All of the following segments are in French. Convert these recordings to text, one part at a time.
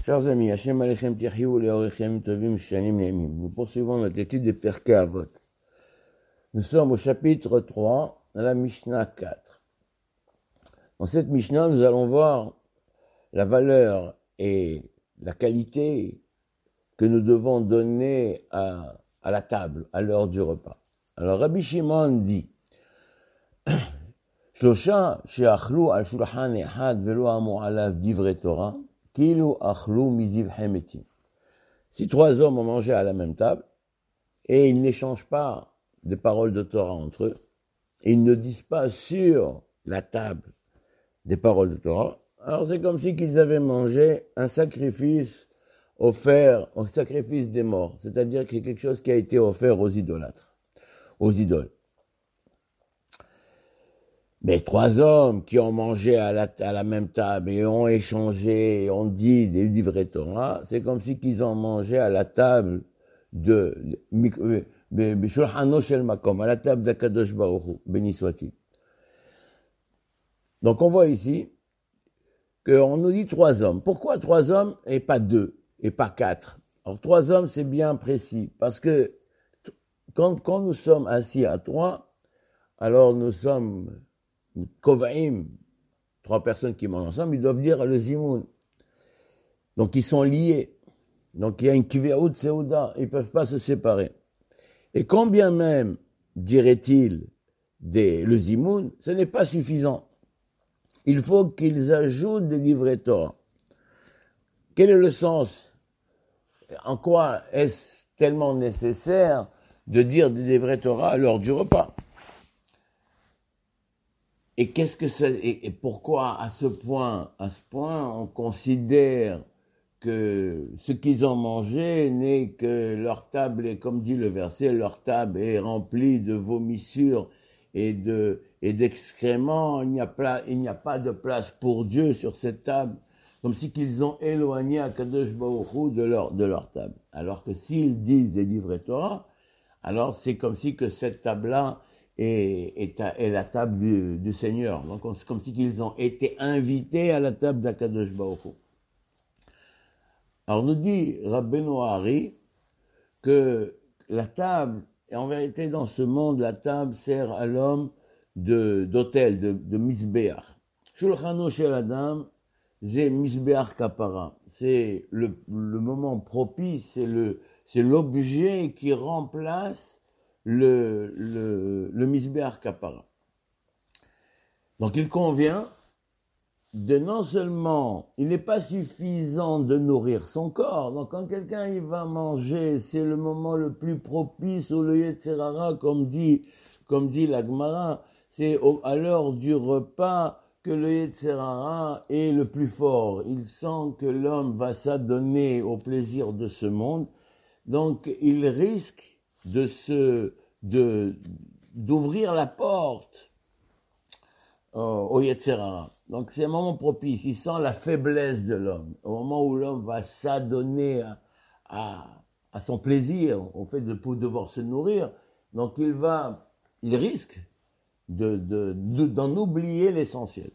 Chers amis, Hashem Alechem Tirhiou Leorechem Tovim Shanim Ne'emim. Nous poursuivons notre étude des Pirkei Avot. Nous sommes au chapitre 3, dans la Mishnah 4. Dans cette Mishnah, nous allons voir la valeur et la qualité que nous devons donner à la table, à l'heure du repas. Alors Rabbi Shimon dit Shlosha she'achlu al shulchan echad velo amu alav divrei Torah kilu achlu miziv hemetim. Si trois hommes ont mangé à la même table et ils n'échangent pas des paroles de Torah entre eux, et ils ne disent pas sur la table des paroles de Torah, alors c'est comme si qu'ils avaient mangé un sacrifice offert, un sacrifice des morts, c'est-à-dire que c'est quelque chose qui a été offert aux idolâtres, aux idoles. Mais trois hommes qui ont mangé à la même table et ont échangé et ont dit des livrets Torah, c'est comme si qu'ils ont mangé à la table Shulchano Shel Makom, à la table d'Akadosh Baruch Hu, béni soit-il. Donc on voit ici qu'on nous dit trois hommes. Pourquoi trois hommes et pas deux et pas quatre? Alors trois hommes, c'est bien précis, parce que quand nous sommes assis à trois, alors nous sommes Kovaim, trois personnes qui mangent ensemble, ils doivent dire le Zimoun. Donc ils sont liés. Donc il y a une Kiveout Seuda, ils ne peuvent pas se séparer. Et combien même, dirait-il, le Zimoun, ce n'est pas suffisant. Il faut qu'ils ajoutent des livrets Torah. Quel est le sens? En quoi est-ce tellement nécessaire de dire des livrets Torah à l'heure du repas? Et qu'est-ce que ça, et pourquoi à ce point, on considère que ce qu'ils ont mangé n'est que leur table est, comme dit le verset, leur table est remplie de vomissures et d'excréments. Il n'y a pas de place pour Dieu sur cette table, comme si qu'ils ont éloigné Akadosh Baruch Hu de leur table. Alors que s'ils disent des livrets Torah, alors c'est comme si que cette table-là est la table du Seigneur. Donc c'est comme si qu'ils ont été invités à la table d'Akadosh Baruch Hu. Alors nous dit Rabbeinu Hari que la table, et en vérité dans ce monde, la table sert à l'homme d'autel, de misbéach. Shulchano shel Adam, c'est misbéach kapara. C'est le moment propice, c'est l'objet qui remplace le misbéach kapara. Donc il convient de non seulement, il n'est pas suffisant de nourrir son corps. Donc quand quelqu'un il va manger, c'est le moment le plus propice au le Yetzer Hara, comme dit la Gemara, c'est à l'heure du repas que le Yetzer Hara est le plus fort. Il sent que l'homme va s'adonner au plaisir de ce monde, donc il risque d'ouvrir la porte au Yetzer Hara. Donc c'est un moment propice, il sent la faiblesse de l'homme, au moment où l'homme va s'adonner à son plaisir, au fait de devoir se nourrir, donc il risque d'en oublier l'essentiel.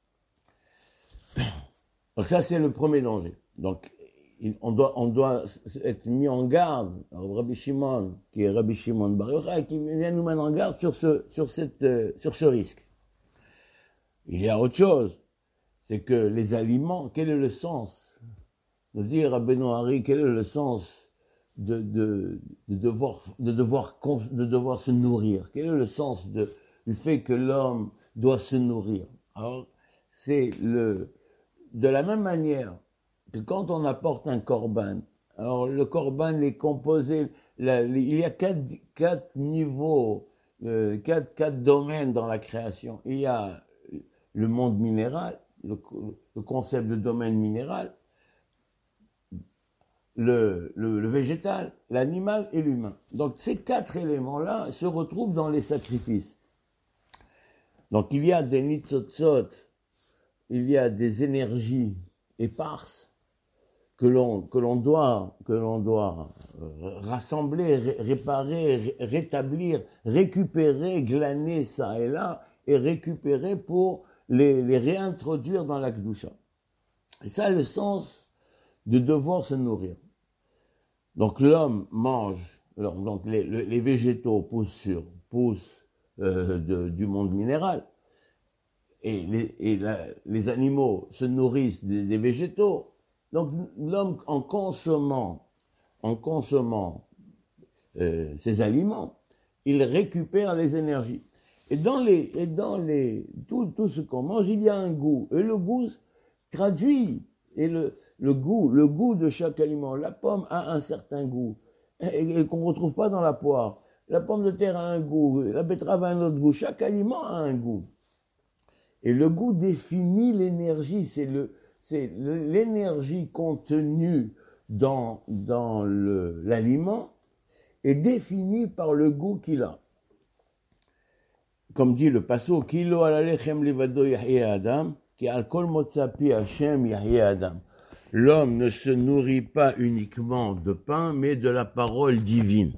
Donc ça c'est le premier danger. Donc on doit être mis en garde. Alors, Rabbi Shimon, qui est Rabbi Shimon Bar Yochai, qui vient nous mettre en garde sur ce risque. Il y a autre chose, c'est que les aliments, quel est le sens? Nous dit Rabbeinu Hari, quel est le sens de devoir se nourrir? Quel est le sens du fait que l'homme doit se nourrir? Alors, c'est de la même manière que quand on apporte un korban, alors le korban est composé, il y a quatre niveaux, quatre domaines dans la création. Il y a le monde minéral, le concept de domaine minéral, le végétal, l'animal et l'humain. Donc ces quatre éléments-là se retrouvent dans les sacrifices. Donc il y a des nitzotzot, il y a des énergies éparses que l'on doit rassembler, réparer, rétablir, récupérer, glaner ça et là, et récupérer pour les réintroduire dans la Kedusha. Et ça, le sens de devoir se nourrir. Donc l'homme mange, donc les végétaux poussent du monde minéral, et les animaux se nourrissent des végétaux. Donc l'homme, en consommant ces aliments, il récupère les énergies. Et dans tout ce qu'on mange, il y a un goût. Et le goût traduit, et le goût de chaque aliment. La pomme a un certain goût, et qu'on ne retrouve pas dans la poire. La pomme de terre a un goût, la betterave a un autre goût. Chaque aliment a un goût. Et le goût définit l'énergie. C'est l'énergie contenue dans l'aliment est définie par le goût qu'il a. Comme dit le pasuk, Ki lo al alechem levado yahya adam, ki al kol motza pi Hashem yahya adam. L'homme ne se nourrit pas uniquement de pain, mais de la parole divine.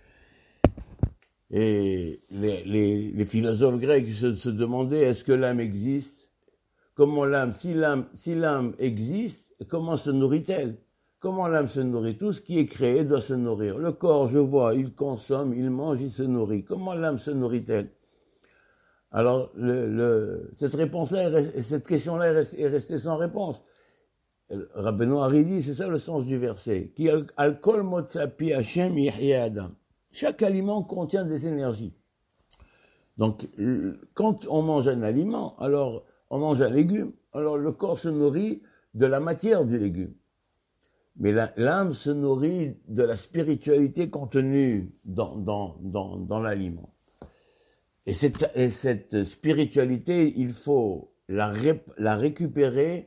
Et les philosophes grecs se demandaient, est-ce que l'âme existe? Comment si l'âme existe, comment se nourrit-elle? Comment l'âme se nourrit? Tout ce qui est créé doit se nourrir. Le corps, je vois, il consomme, il mange, il se nourrit. Comment l'âme se nourrit-elle? Alors, cette question-là est restée sans réponse. Rabbeinu Hari dit, c'est ça le sens du verset. Ki al kol motza pi Hashem yahya adam. Chaque aliment contient des énergies. Donc, quand on mange un aliment, alors on mange un légume, alors le corps se nourrit de la matière du légume. Mais l'âme se nourrit de la spiritualité contenue dans l'aliment. Et cette spiritualité, il faut la récupérer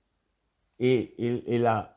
et la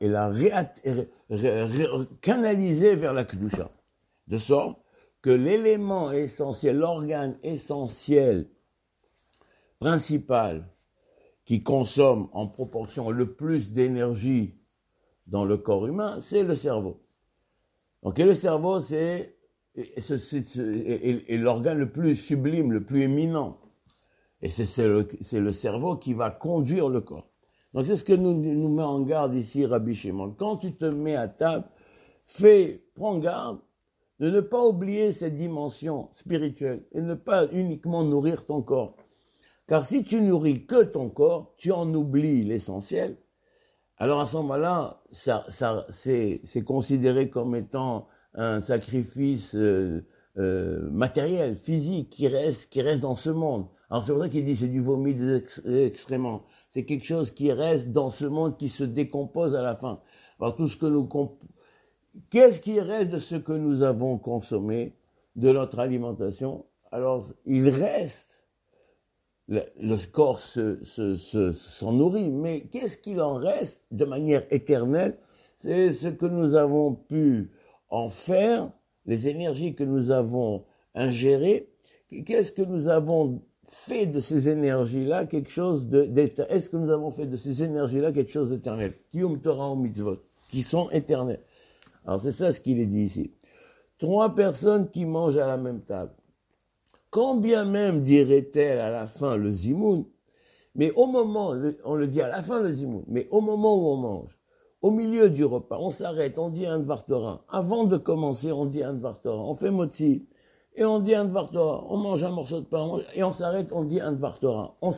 canaliser vers la Kedusha. De sorte que l'élément essentiel, l'organe essentiel, principal, qui consomme en proportion le plus d'énergie dans le corps humain, c'est le cerveau. Donc, et le cerveau, c'est l'organe le plus sublime, le plus éminent. Et c'est le cerveau qui va conduire le corps. Donc, c'est ce que nous met en garde ici Rabbi Shimon. Quand tu te mets à table, prends garde de ne pas oublier cette dimension spirituelle et ne pas uniquement nourrir ton corps. Car si tu nourris que ton corps, tu en oublies l'essentiel. Alors à ce moment-là, c'est considéré comme étant un sacrifice matériel, physique, qui reste dans ce monde. Alors c'est pour ça qu'il dit c'est du vomi des excréments. C'est quelque chose qui reste dans ce monde, qui se décompose à la fin. Alors tout ce que qu'est-ce qui reste de ce que nous avons consommé, de notre alimentation? Alors il reste, le corps s'en nourrit, mais qu'est-ce qu'il en reste de manière éternelle? C'est ce que nous avons pu en faire, les énergies que nous avons ingérées. Qu'est-ce que nous avons fait de ces énergies-là quelque chose d'éternel? Est-ce que nous avons fait de ces énergies-là quelque chose d'éternel? Kiyum Torah ou mitzvot, qui sont éternels. Alors c'est ça ce qu'il est dit ici. 3 personnes qui mangent à la même table. Quand bien même dirait-elle à la fin le zimoun, mais au moment, on le dit à la fin le zimoun, mais au moment où on mange, au milieu du repas, on s'arrête, on dit un Dvar Torah. Avant de commencer, on dit un Dvar Torah. On fait motzi, et on dit un Dvar Torah. On mange un morceau de pain, et on s'arrête, on dit un Dvar Torah. On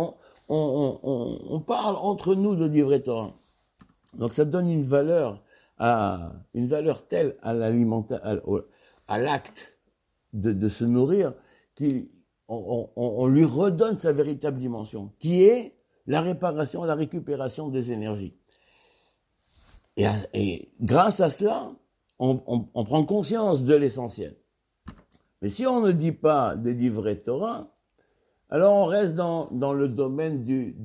parle entre nous de Divrei Torah. Donc ça donne une valeur telle à à l'acte de se nourrir, qu'on lui redonne sa véritable dimension, qui est la réparation, la récupération des énergies. Et grâce à cela, on prend conscience de l'essentiel. Mais si on ne dit pas des Divrei Torah, alors on reste dans le domaine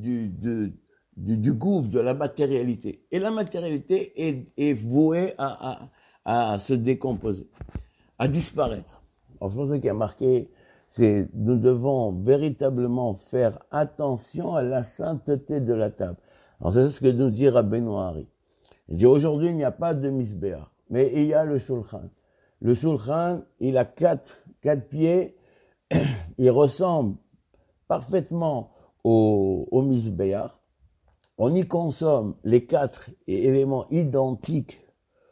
du gouffre, de la matérialité. Et la matérialité est vouée à se décomposer, à disparaître. Alors c'est pour ça qu'il y a marqué, nous devons véritablement faire attention à la sainteté de la table. Alors c'est ce que nous dit Rabbeinu Hari. Il dit aujourd'hui il n'y a pas de misbéach, mais il y a le shulchan. Le shulchan, il a quatre pieds, il ressemble parfaitement au misbéach. on y consomme les 4 éléments identiques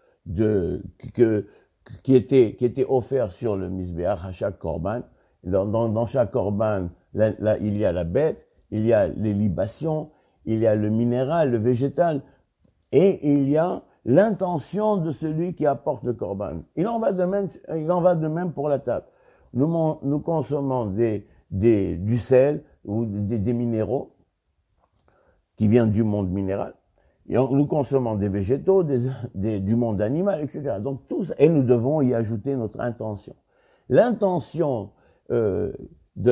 qui étaient offerts sur le Mizbeach à chaque korban. Dans chaque korban, là, il y a la bête, il y a les libations, il y a le minéral, le végétal, et il y a l'intention de celui qui apporte le korban. Il en va de même pour la table. Nous consommons du sel ou des minéraux qui viennent du monde minéral. Et nous consommons des végétaux, du monde animal, etc. Donc tout ça, et nous devons y ajouter notre intention. L'intention de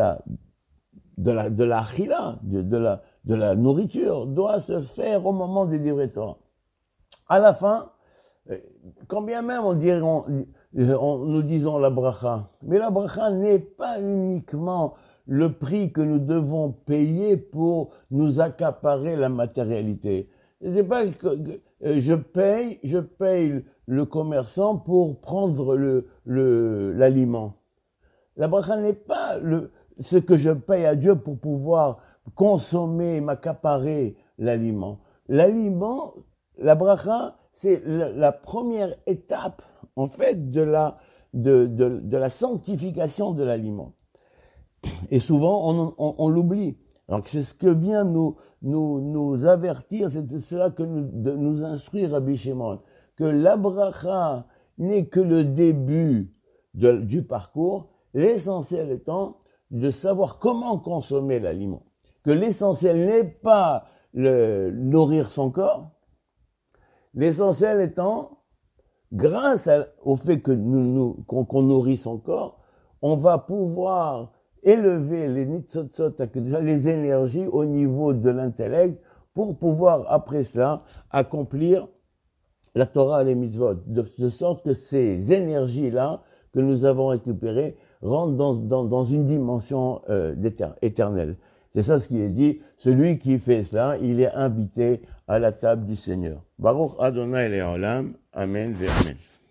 la chila, de la nourriture, doit se faire au moment du divrei Torah. À la fin, quand bien même nous disons la bracha, mais la bracha n'est pas uniquement le prix que nous devons payer pour nous accaparer la matérialité. C'est pas que je paye le commerçant pour prendre l'aliment. La bracha n'est pas ce que je paye à Dieu pour pouvoir consommer, m'accaparer l'aliment. L'aliment, la bracha, c'est la première étape, en fait, de la sanctification de l'aliment. Et souvent, on l'oublie. Donc, c'est ce que vient nous avertir, c'est cela que nous instruire Rabbi Shimon, que la bracha n'est que le début du parcours, l'essentiel étant de savoir comment consommer l'aliment. Que l'essentiel n'est pas nourrir son corps, l'essentiel étant, grâce au fait que qu'on nourrit son corps, on va pouvoir élever les nitzotzot, les énergies au niveau de l'intellect pour pouvoir, après cela, accomplir la Torah et les mitzvot, de sorte que ces énergies-là que nous avons récupérées rentrent dans une dimension éternelle. C'est ça ce qui est dit, celui qui fait cela, il est invité à la table du Seigneur. Baruch Adonai Le'olam, Amen ve Amen.